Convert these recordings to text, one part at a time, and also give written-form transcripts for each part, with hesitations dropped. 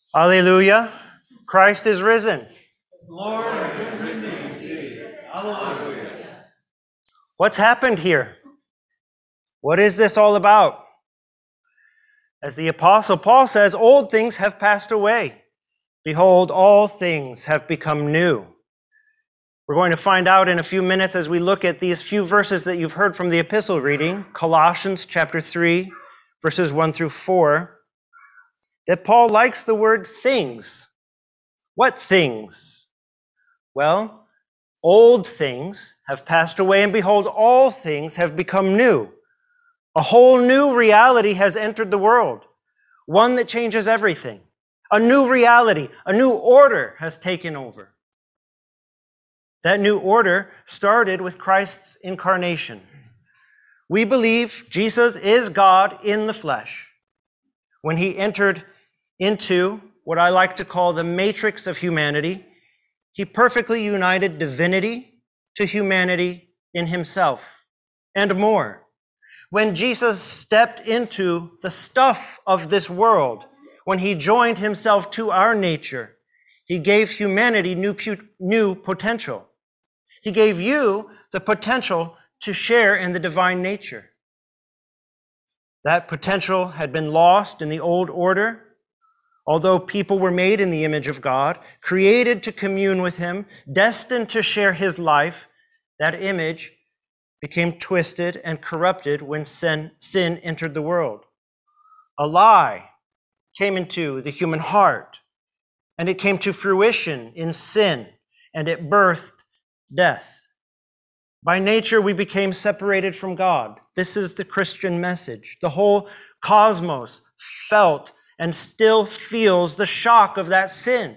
Hallelujah. Christ is risen. Lord is risen indeed. Hallelujah. What's happened here? What is this all about? As the Apostle Paul says, old things have passed away. Behold, all things have become new. We're going to find out in a few minutes as we look at these few verses that you've heard from the epistle reading, Colossians chapter 3, verses 1 through 4, that Paul likes the word things. What things? Well, old things have passed away, and behold, all things have become new. A whole new reality has entered the world, one that changes everything. A new reality, a new order has taken over. That new order started with Christ's incarnation. We believe Jesus is God in the flesh. When he entered into what I like to call the matrix of humanity, he perfectly united divinity to humanity in himself, and more. When Jesus stepped into the stuff of this world, when he joined himself to our nature, he gave humanity new potential. He gave you the potential to share in the divine nature. That potential had been lost in the old order. Although people were made in the image of God, created to commune with him, destined to share his life, that image became twisted and corrupted when sin entered the world. A lie came into the human heart, and it came to fruition in sin, and it birthed death. By nature, we became separated from God. This is the Christian message. The whole cosmos felt and still feels the shock of that sin.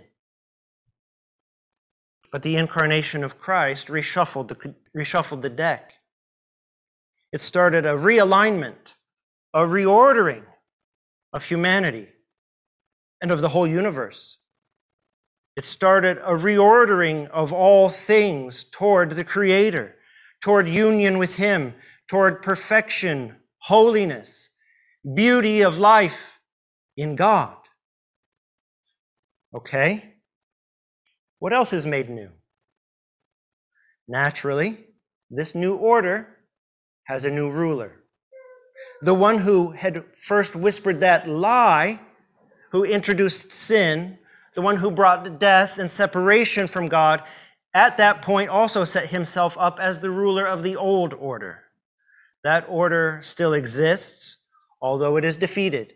But the incarnation of Christ reshuffled the deck. It started a realignment, a reordering of humanity and of the whole universe. It started a reordering of all things toward the Creator, toward union with him, toward perfection, holiness, beauty of life in God. Okay? What else is made new? Naturally, this new order has a new ruler. The one who had first whispered that lie, who introduced sin, the one who brought death and separation from God, at that point also set himself up as the ruler of the old order. That order still exists, although it is defeated.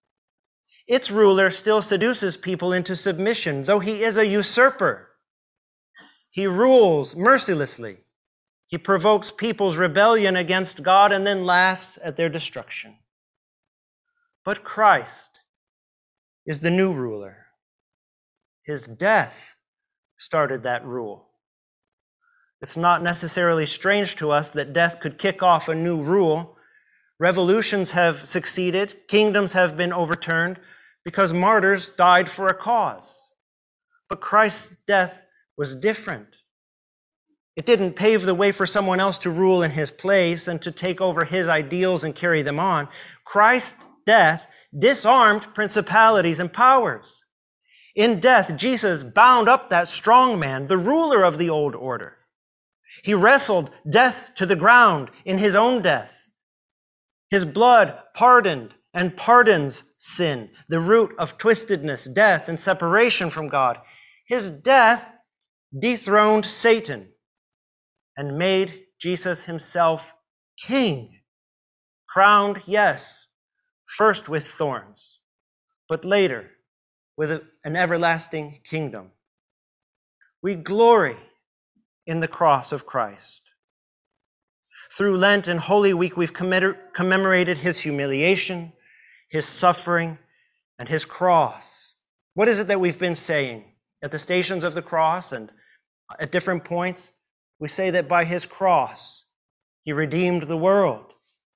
Its ruler still seduces people into submission, though he is a usurper. He rules mercilessly. He provokes people's rebellion against God and then laughs at their destruction. But Christ is the new ruler. His death started that rule. It's not necessarily strange to us that death could kick off a new rule. Revolutions have succeeded, kingdoms have been overturned, because martyrs died for a cause. But Christ's death was different. It didn't pave the way for someone else to rule in his place and to take over his ideals and carry them on. Christ's death disarmed principalities and powers. In death, Jesus bound up that strong man, the ruler of the old order. He wrestled death to the ground in his own death. His blood pardoned and pardons sin, the root of twistedness, death, and separation from God. His death dethroned Satan and made Jesus himself king, crowned, yes, first with thorns, but later with an everlasting kingdom. We glory in the cross of Christ. Through Lent and Holy Week, we've commemorated his humiliation, his suffering, and his cross. What is it that we've been saying at the stations of the cross and at different points? We say that by his cross, he redeemed the world.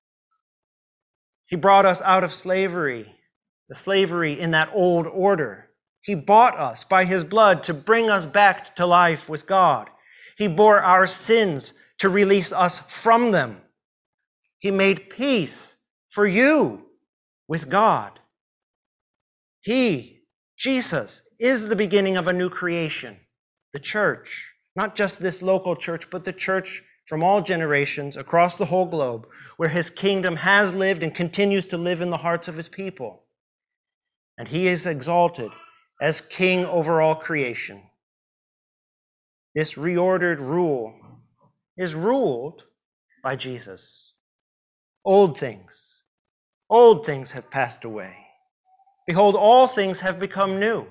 He brought us out of slavery, the slavery in that old order. He bought us by his blood to bring us back to life with God. He bore our sins to release us from them. He made peace for you with God. He Jesus is the beginning of a new creation, the church, not just this local church, but the church from all generations across the whole globe, where his kingdom has lived and continues to live in the hearts of his people. And he is exalted as king over all creation. This reordered rule is ruled by Jesus. Old things have passed away. Behold, all things have become new.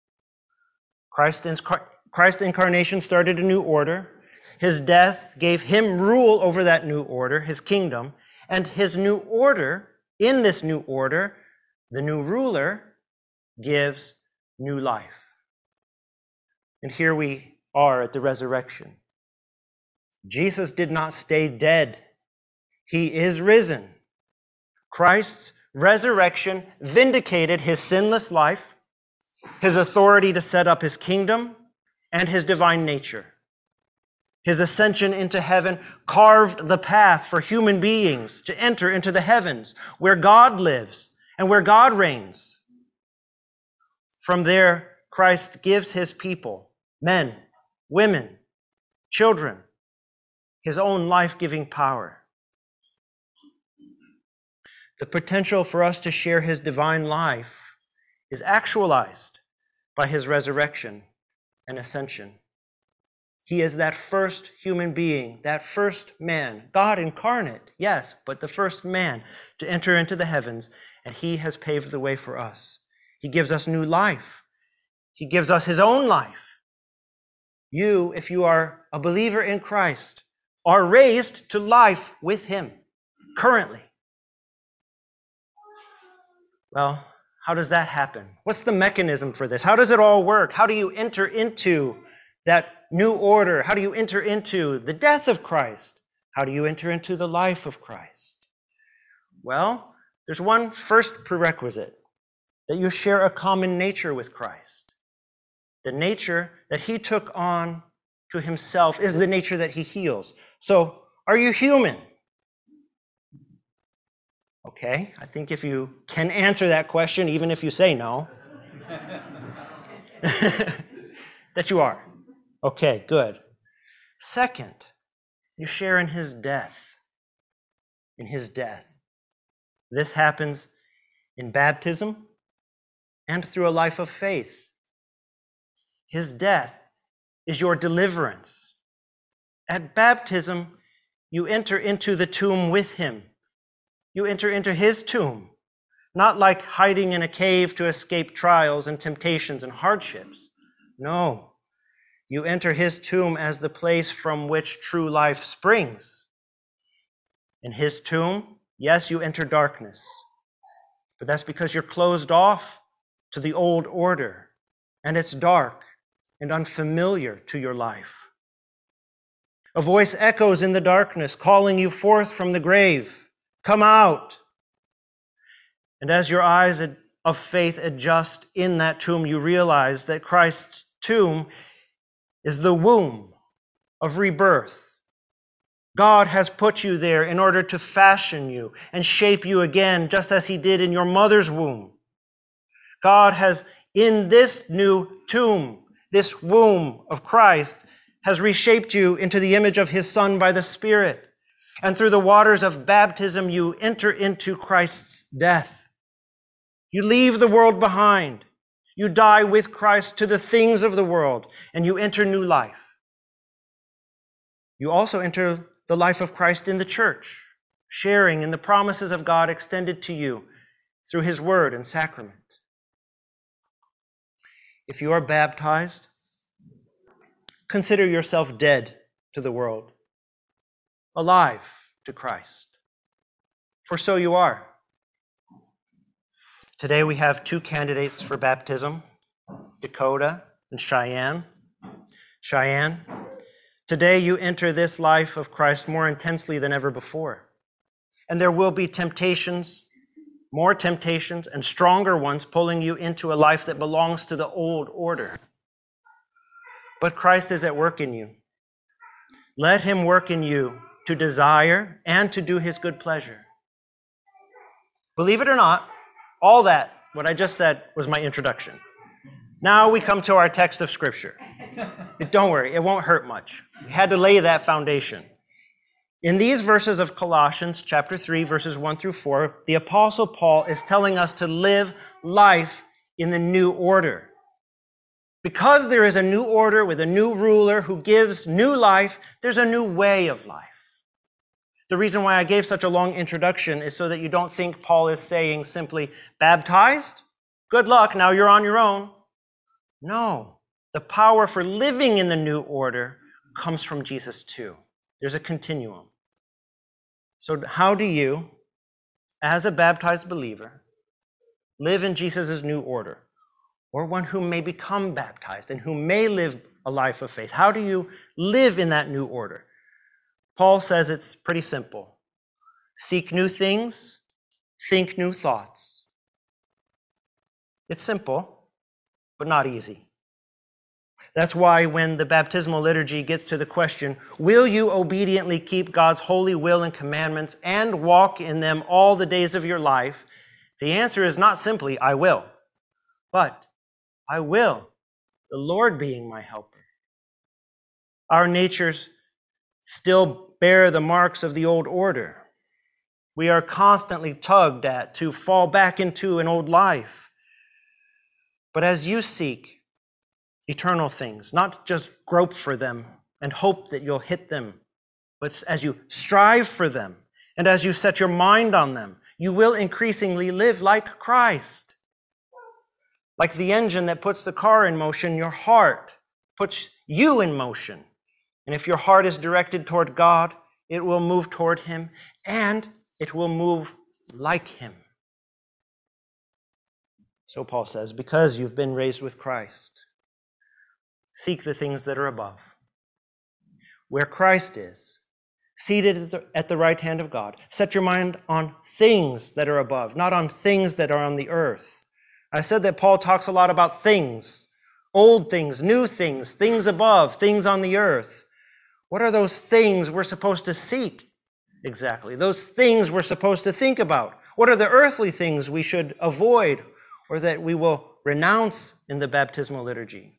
Christ's incarnation started a new order. His death gave him rule over that new order, his kingdom, and his new order, in this new order, the new ruler gives new life. And here we are at the resurrection. Jesus did not stay dead. He is risen. Christ's resurrection vindicated his sinless life, his authority to set up his kingdom, and his divine nature. His ascension into heaven carved the path for human beings to enter into the heavens, where God lives and where God reigns. From there, Christ gives his people, men, women, children, his own life-giving power. The potential for us to share his divine life is actualized by his resurrection and ascension. He is that first human being, that first man, God incarnate, yes, but the first man to enter into the heavens, and he has paved the way for us. He gives us new life. He gives us his own life. You, if you are a believer in Christ, are raised to life with him currently. Well, how does that happen? What's the mechanism for this? How does it all work? How do you enter into that new order? How do you enter into the death of Christ? How do you enter into the life of Christ? Well, there's one first prerequisite, that you share a common nature with Christ. The nature that he took on to himself is the nature that he heals. So, are you human? Okay, I think if you can answer that question, even if you say no, that you are. Okay, good. Second, you share in his death. In his death. This happens in baptism and through a life of faith. His death is your deliverance. At baptism, you enter into the tomb with him. You enter into his tomb, not like hiding in a cave to escape trials and temptations and hardships. No, you enter his tomb as the place from which true life springs. In his tomb, yes, you enter darkness, but that's because you're closed off to the old order, and it's dark and unfamiliar to your life. A voice echoes in the darkness, calling you forth from the grave. Come out. And as your eyes of faith adjust in that tomb, you realize that Christ's tomb is the womb of rebirth. God has put you there in order to fashion you and shape you again, just as he did in your mother's womb. God has, in this new tomb, this womb of Christ, has reshaped you into the image of his Son by the Spirit. And through the waters of baptism, you enter into Christ's death. You leave the world behind. You die with Christ to the things of the world, and you enter new life. You also enter the life of Christ in the church, sharing in the promises of God extended to you through his word and sacrament. If you are baptized, consider yourself dead to the world, alive to Christ. For so you are. Today we have two candidates for baptism, Dakota and Cheyenne. Cheyenne, today you enter this life of Christ more intensely than ever before. And there will be temptations, more temptations, and stronger ones pulling you into a life that belongs to the old order. But Christ is at work in you. Let him work in you to desire and to do his good pleasure. Believe it or not, all that, what I just said, was my introduction. Now we come to our text of Scripture. Don't worry, it won't hurt much. We had to lay that foundation. In these verses of Colossians chapter 3, verses 1 through 4, the Apostle Paul is telling us to live life in the new order. Because there is a new order with a new ruler who gives new life, there's a new way of life. The reason why I gave such a long introduction is so that you don't think Paul is saying simply, baptized? Good luck, now you're on your own. No, the power for living in the new order comes from Jesus too. There's a continuum. So how do you, as a baptized believer, live in Jesus' new order? Or one who may become baptized and who may live a life of faith. How do you live in that new order? Paul says it's pretty simple. Seek new things, think new thoughts. It's simple, but not easy. That's why when the baptismal liturgy gets to the question, will you obediently keep God's holy will and commandments and walk in them all the days of your life? The answer is not simply, I will, but I will, the Lord being my helper. Our natures still bear the marks of the old order. We are constantly tugged at to fall back into an old life. But as you seek eternal things, not just grope for them and hope that you'll hit them, but as you strive for them and as you set your mind on them, you will increasingly live like Christ. Like the engine that puts the car in motion, your heart puts you in motion. And if your heart is directed toward God, it will move toward Him and it will move like Him. So Paul says, because you've been raised with Christ, seek the things that are above, where Christ is, seated at the right hand of God. Set your mind on things that are above, not on things that are on the earth. I said that Paul talks a lot about things, old things, new things, things above, things on the earth. What are those things we're supposed to seek exactly? Those things we're supposed to think about. What are the earthly things we should avoid or that we will renounce in the baptismal liturgy?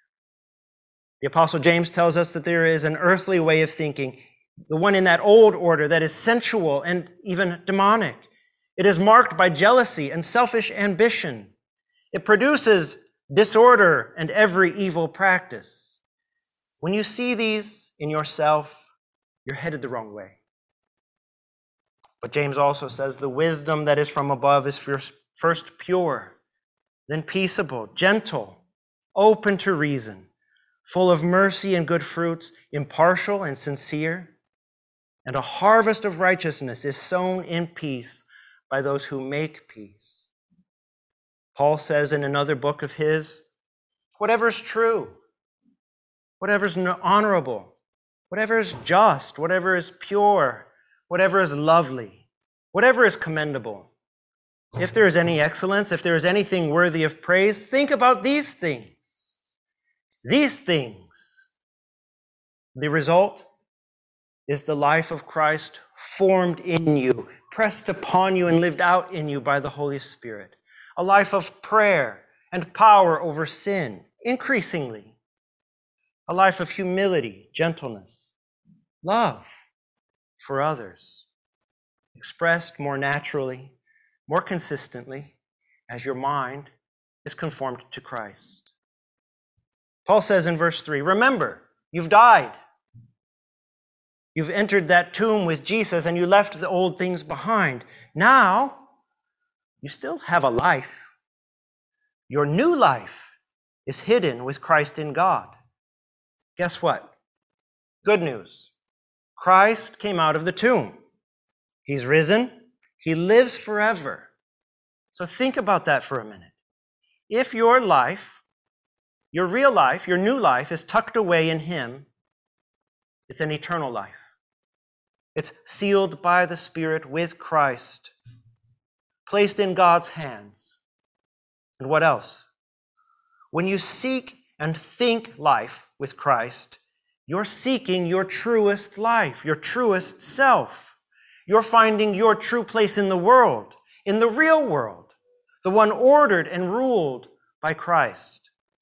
The Apostle James tells us that there is an earthly way of thinking, the one in that old order that is sensual and even demonic. It is marked by jealousy and selfish ambition. It produces disorder and every evil practice. When you see these in yourself, you're headed the wrong way. But James also says the wisdom that is from above is first pure, then peaceable, gentle, open to reason, full of mercy and good fruits, impartial and sincere. And a harvest of righteousness is sown in peace by those who make peace. Paul says in another book of his, whatever is true, whatever is honorable, whatever is just, whatever is pure, whatever is lovely, whatever is commendable. If there is any excellence, if there is anything worthy of praise, think about these things. These things. The result is the life of Christ formed in you, pressed upon you and lived out in you by the Holy Spirit. A life of prayer and power over sin, increasingly. A life of humility, gentleness, love for others, expressed more naturally, more consistently, as your mind is conformed to Christ. Paul says in verse 3, remember, you've died. You've entered that tomb with Jesus and you left the old things behind. Now, you still have a life. Your new life is hidden with Christ in God. Guess what? Good news. Christ came out of the tomb. He's risen. He lives forever. So think about that for a minute. If your life, your real life, your new life is tucked away in Him, it's an eternal life. It's sealed by the Spirit with Christ, placed in God's hands. And what else? When you seek and think life with Christ, you're seeking your truest life, your truest self. You're finding your true place in the world, in the real world, the one ordered and ruled by Christ.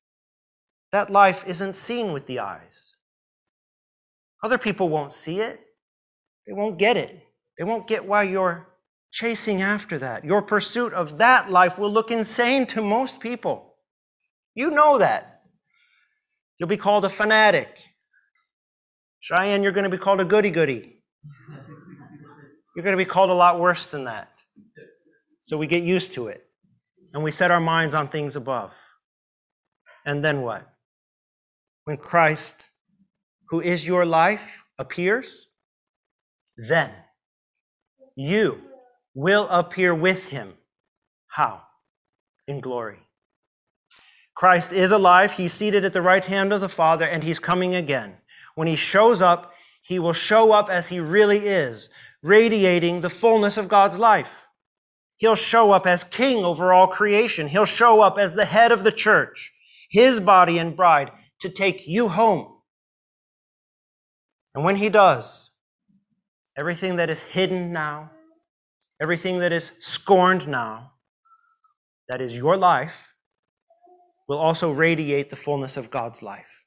That life isn't seen with the eyes. Other people won't see it. They won't get it. They won't get why you're chasing after that. Your pursuit of that life will look insane to most people. You know that. You'll be called a fanatic. Cheyenne, you're going to be called a goody-goody. You're going to be called a lot worse than that. So we get used to it. And we set our minds on things above. And then what? When Christ, who is your life, appears, then you will appear with him. How? In glory. Christ is alive. He's seated at the right hand of the Father, and he's coming again. When he shows up, he will show up as he really is, radiating the fullness of God's life. He'll show up as king over all creation. He'll show up as the head of the church, his body and bride, to take you home. And when he does, everything that is hidden now, everything that is scorned now, that is your life, will also radiate the fullness of God's life.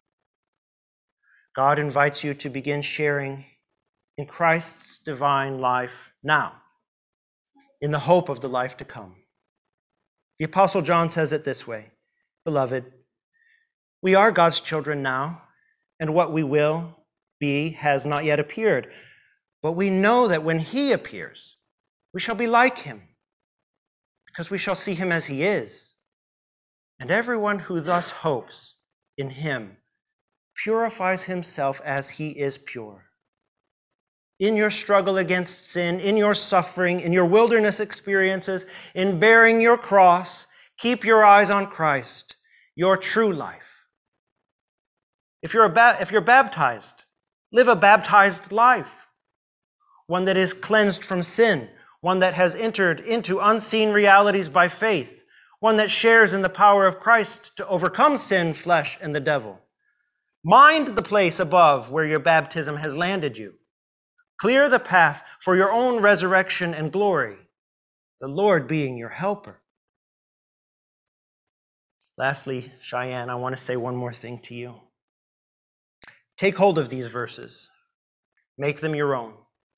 God invites you to begin sharing in Christ's divine life now, in the hope of the life to come. The Apostle John says it this way, "Beloved, we are God's children now, and what we will be has not yet appeared. But we know that when he appears, we shall be like him, because we shall see him as he is. And everyone who thus hopes in him purifies himself as he is pure." In your struggle against sin, in your suffering, in your wilderness experiences, in bearing your cross, keep your eyes on Christ, your true life. If you're baptized, live a baptized life, one that is cleansed from sin, one that has entered into unseen realities by faith, one that shares in the power of Christ to overcome sin, flesh, and the devil. Mind the place above where your baptism has landed you. Clear the path for your own resurrection and glory, the Lord being your helper. Lastly, Cheyenne, I want to say one more thing to you. Take hold of these verses. Make them your own.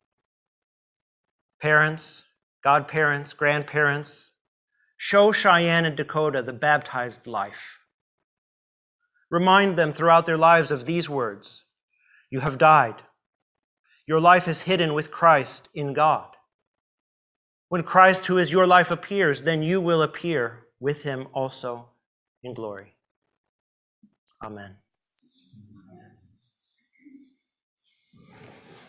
Parents, godparents, grandparents, show Cheyenne and Dakota the baptized life. Remind them throughout their lives of these words. You have died. Your life is hidden with Christ in God. When Christ, who is your life, appears, then you will appear with him also in glory. Amen.